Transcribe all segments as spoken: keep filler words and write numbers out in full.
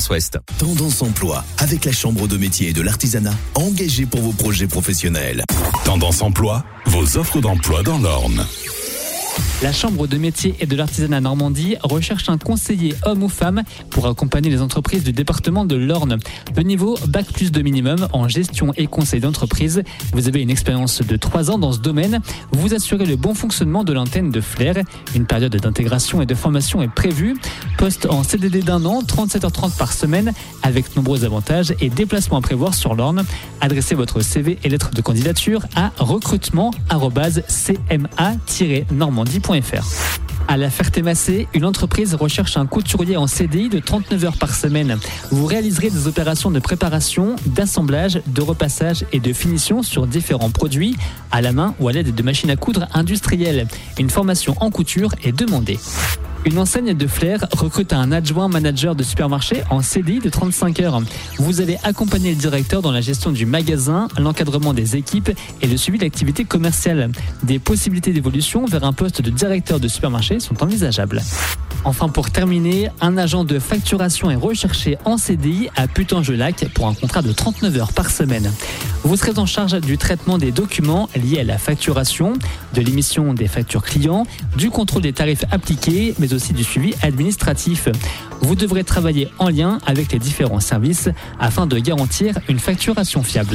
Ouest. Tendance Emploi, avec la Chambre de métier et de l'artisanat, engagée pour vos projets professionnels. Tendance Emploi, vos offres d'emploi dans l'Orne. La Chambre de métier et de l'artisanat Normandie recherche un conseiller homme ou femme pour accompagner les entreprises du département de l'Orne. Le niveau bac plus deux minimum en gestion et conseil d'entreprise. Vous avez une expérience de trois ans dans ce domaine. Vous assurez le bon fonctionnement de l'antenne de Flers. Une période d'intégration et de formation est prévue. Poste en C D D d'un an, trente-sept heures trente par semaine, avec nombreux avantages et déplacements à prévoir sur l'Orne. Adressez votre C V et lettre de candidature à recrutement arobase c m a tiret normandie point f r. À La Ferté-Massé, une entreprise recherche un couturier en C D I de trente-neuf heures par semaine. Vous réaliserez des opérations de préparation, d'assemblage, de repassage et de finition sur différents produits, à la main ou à l'aide de machines à coudre industrielles. Une formation en couture est demandée. Une enseigne de Flers recrute un adjoint manager de supermarché en C D I de trente-cinq heures. Vous allez accompagner le directeur dans la gestion du magasin, l'encadrement des équipes et le suivi de l'activité commerciale. Des possibilités d'évolution vers un poste de directeur de supermarché sont envisageables. Enfin, pour terminer, un agent de facturation est recherché en C D I à Putange-Lac pour un contrat de trente-neuf heures par semaine. Vous serez en charge du traitement des documents liés à la facturation, de l'émission des factures clients, du contrôle des tarifs appliqués, mais aussi du suivi administratif. Vous devrez travailler en lien avec les différents services afin de garantir une facturation fiable.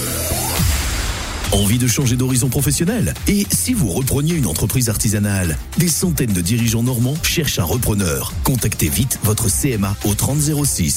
Envie de changer d'horizon professionnel? Et si vous repreniez une entreprise artisanale? Des centaines de dirigeants normands cherchent un repreneur. Contactez vite votre C M A au trente zéro six.